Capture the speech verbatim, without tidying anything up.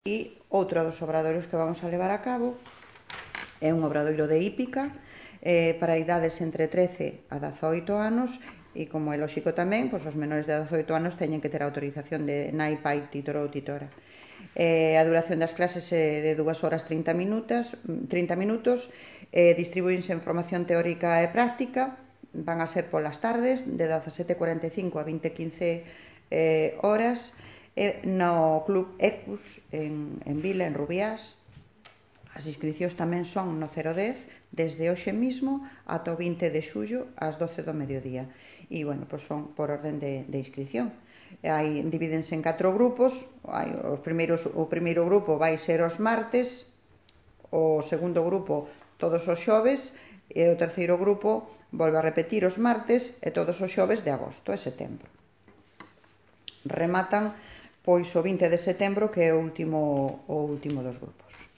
E outro dos obradoiros que vamos a levar a cabo é un obradoiro de hípica eh, para idades entre trece a dezaoito anos e, como é lóxico tamén, pois os menores de dezaoito anos teñen que ter autorización de nai, pai, titor ou titora. Eh, a duración das clases é de dúas horas trinta minutos, trinta minutos eh, distribuínse en formación teórica e práctica, van a ser polas tardes de dezasete cuarenta e cinco a vinte quince eh, horas e no Club Ecus en, en Vila, en Rubiás. As inscricións tamén son no cero dez desde hoxe mismo ata o vinte de xullo ás doce do mediodía e, bueno, pois son por orden de, de inscrición. Hai, divídense en catro grupos. Hai os primeiros, o primeiro grupo vai ser os martes, o segundo grupo todos os xoves e o terceiro grupo volve a repetir os martes e todos os xoves de agosto e setembro. Rematan pois o vinte de setembro, que é o último, o último dos grupos.